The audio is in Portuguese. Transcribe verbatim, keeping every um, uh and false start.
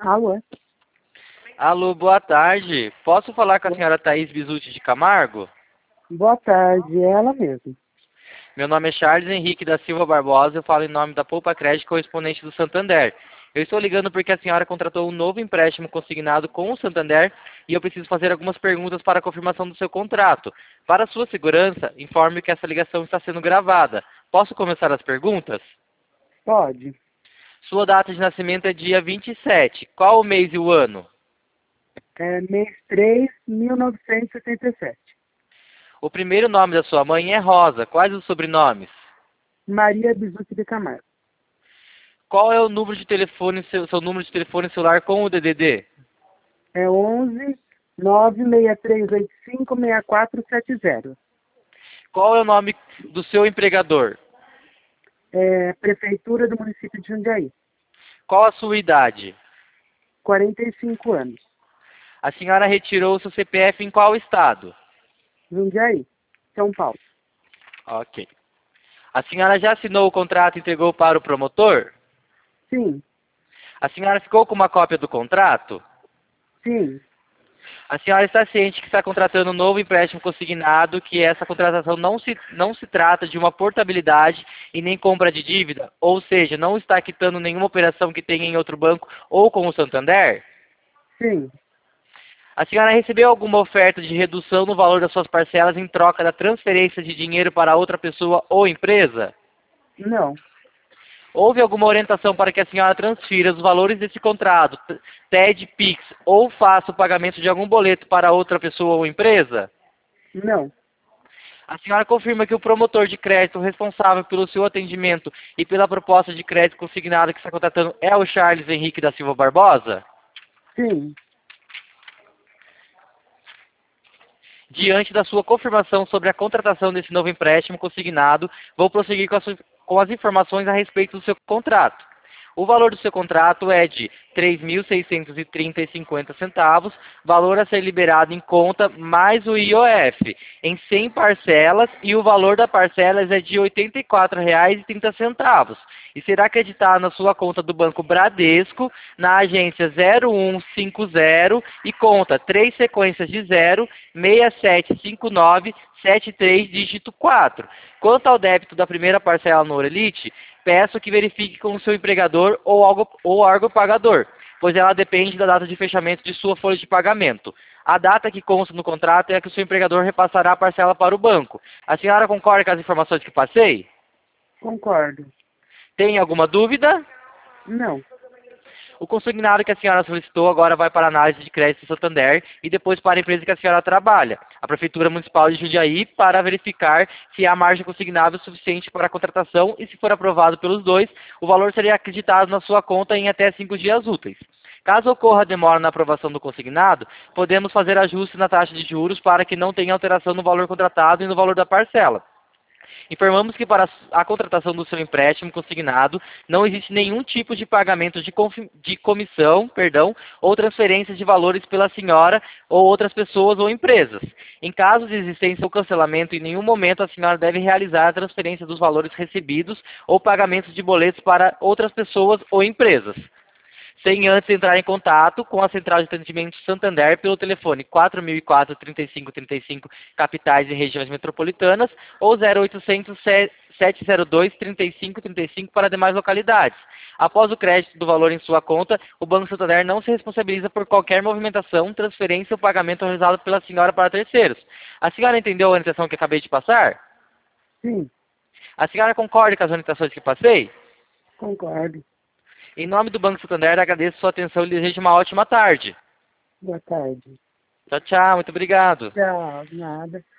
Alô? Alô, boa tarde. Posso falar com a senhora Thaís Bisutti de Camargo? Boa tarde, é ela mesmo. Meu nome é Charles Henrique da Silva Barbosa, eu falo em nome da Poupa Crédito correspondente do Santander. Eu estou ligando porque a senhora contratou um novo empréstimo consignado com o Santander e eu preciso fazer algumas perguntas para a confirmação do seu contrato. Para sua segurança, informe que essa ligação está sendo gravada. Posso começar as perguntas? Pode. Sua data de nascimento é dia vinte e sete. Qual o mês e o ano? É mês três, mil novecentos e setenta e sete. O primeiro nome da sua mãe é Rosa. Quais os sobrenomes? Maria Bisutti de Camargo. Qual é o número de telefone, seu, seu número de telefone celular com o D D D? É onze, nove seis três oito cinco, seis quatro sete zero. Qual é o nome do seu empregador? É Prefeitura do município de Jundiaí. Qual a sua idade? quarenta e cinco anos. A senhora retirou o seu C P F em qual estado? Jundiaí, São Paulo. Ok. A senhora já assinou o contrato e entregou para o promotor? Sim, A senhora ficou com uma cópia do contrato? sim, A senhora está ciente que está contratando um novo empréstimo consignado, que essa contratação não se, não se trata de uma portabilidade e nem compra de dívida? Ou seja, não está quitando nenhuma operação que tenha em outro banco ou com o Santander? sim. A senhora recebeu alguma oferta de redução no valor das suas parcelas em troca da transferência de dinheiro para outra pessoa ou empresa? Não, Houve alguma orientação para que a senhora transfira os valores desse contrato, T E D, Pix, ou faça o pagamento de algum boleto para outra pessoa ou empresa? não. A senhora confirma que o promotor de crédito responsável pelo seu atendimento e pela proposta de crédito consignada que está contratando é o Charles Henrique da Silva Barbosa? Sim, Diante da sua confirmação sobre a contratação desse novo empréstimo consignado, vou prosseguir com, a su- com as informações a respeito do seu contrato. O valor do seu contrato é de três mil seiscentos e trinta e cinquenta centavos, valor a ser liberado em conta mais o I O F, em cem parcelas, e o valor da parcelas é de oitenta e quatro reais e trinta centavos, e será acreditado na sua conta do Banco Bradesco, na agência zero um cinco zero, e conta três sequências de zero, seis sete cinco nove, sete três dígito quatro. Quanto ao débito da primeira parcela no Orelite, peço que verifique com o seu empregador ou, algo, ou órgão pagador, pois ela depende da data de fechamento de sua folha de pagamento. A data que consta no contrato é a que o seu empregador repassará a parcela para o banco. A senhora concorda com as informações que passei? concordo. Tem alguma dúvida? Não, O consignado que a senhora solicitou agora vai para a análise de crédito do Santander e depois para a empresa que a senhora trabalha, a Prefeitura Municipal de Jundiaí, para verificar se há margem consignável suficiente para a contratação e, se for aprovado pelos dois, o valor seria acreditado na sua conta em até cinco dias úteis. Caso ocorra demora na aprovação do consignado, podemos fazer ajustes na taxa de juros para que não tenha alteração no valor contratado e no valor da parcela. Informamos que para a contratação do seu empréstimo consignado não existe nenhum tipo de pagamento de, confi- de comissão, perdão, ou transferência de valores pela senhora ou outras pessoas ou empresas. Em caso de existência ou cancelamento, em nenhum momento a senhora deve realizar a transferência dos valores recebidos ou pagamentos de boletos para outras pessoas ou empresas, sem antes entrar em contato com a Central de Atendimento Santander pelo telefone quatro mil e quatro, trinta e cinco trinta e cinco, capitais e regiões metropolitanas, ou zero oitocentos, sete zero dois, trinta e cinco trinta e cinco para demais localidades. Após o crédito do valor em sua conta, o Banco Santander não se responsabiliza por qualquer movimentação, transferência ou pagamento realizado pela senhora para terceiros. A senhora entendeu a orientação que acabei de passar? sim, A senhora concorda com as orientações que passei? concordo. Em nome do Banco Santander, agradeço sua atenção e desejo uma ótima tarde. Boa tarde. Tchau, tchau. Muito obrigado. Tchau, nada.